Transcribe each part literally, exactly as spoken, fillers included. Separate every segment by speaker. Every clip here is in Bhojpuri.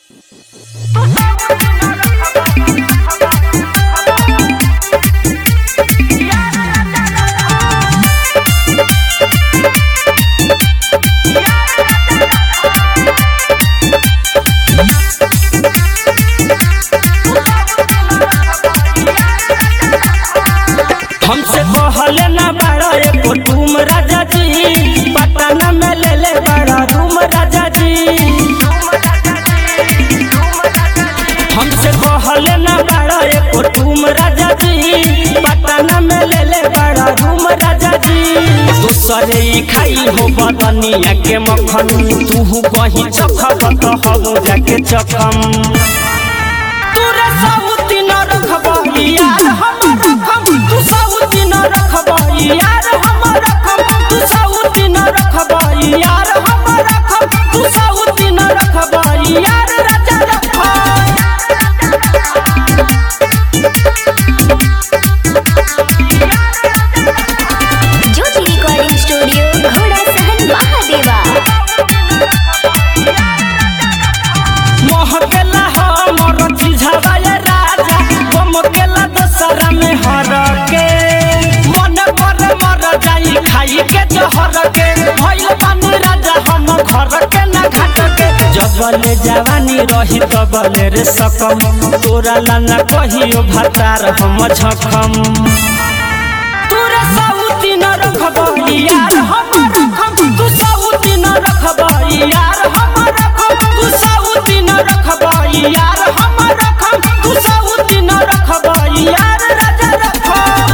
Speaker 1: हमसे कहले ना बड़ा एको तुम राजा जी, पटना में ले ले बड़ा रूम राजा जी। हमसे कहले ना बड़ा एको तुम राजा जी, पटना में ले ले बड़ा रूम राजा जी। दूसरे ही खाई हो बदनिया के मखन, तू कहीं चखब तो हम जाके चखम। तूरे साउती न रखब यार हमर रखम, तू साउती न रखब यार हमर रखम, तू साउती न रखब यार हमर रखम, तू साउती न रखब यार राजा रखम।
Speaker 2: ज्योति रिकॉर्डिंग स्टूडियो घोड़ा सहन महादेवा।
Speaker 1: महकेला हमर चिझावा राजा, बमकेला दशहरा में हर के। मन पर मर जाई खाई के जहर के, भइल बानी राजा हम घर के ना घाट के। जबले जवानी रही तबले रे सकम, तोरा लाना कहियो भातार हम झखम। तोरा साउती न रखब यार हमर रखम, तू साउती न रखब यार हमर रखम, तू साउती न रखब यार हमर रखम, तू साउती न रखब यार राजा रखम।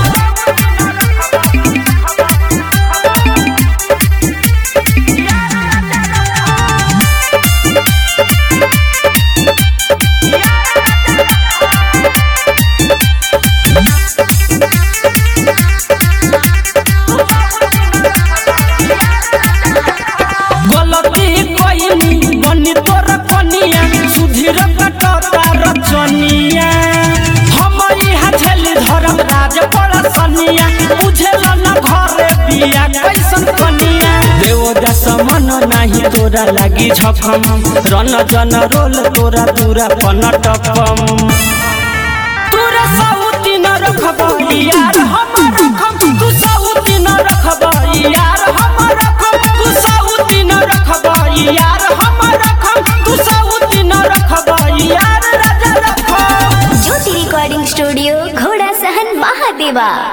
Speaker 1: गलती कोइनी बनी तोर कनिया, सुधीर कटता रचनिया। हम इहा झेली धर्म राज पड़सनिया, बुझेल न घरे बिया कैसन कनिया। देवदास मन नाही तोरा लागी झखम, रन जन रोल तोरा दूरा पनटकम। तोरा साउती न रखब यार हमर रखम, तू साउती न रखब यार हमर रखम, तू साउती न रखब यार हमर रखम, तू साउती न रखब यार राजा रखम।
Speaker 2: ज्योति रिकॉर्डिंग स्टूडियो घोड़ा सहन महादेवा।